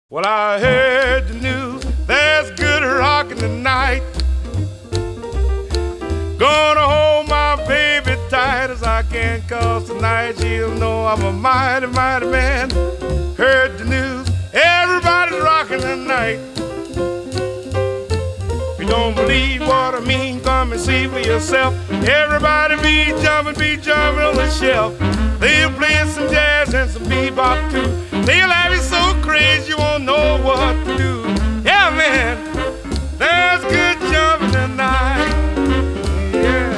Well, I heard the news, there's good rockin' tonight. Gonna hold my baby tight as I can, 'cause tonight she'll know I'm a mighty, mighty man. Heard the news, everybody's rockin' tonight. If you don't believe what I mean, come and see for yourself. Everybody be jumping on the shelf. They'll play some jazz and some bebop too. They'll have you so crazy you won't know what to do. Yeah, man, there's good jumping tonight. Yeah.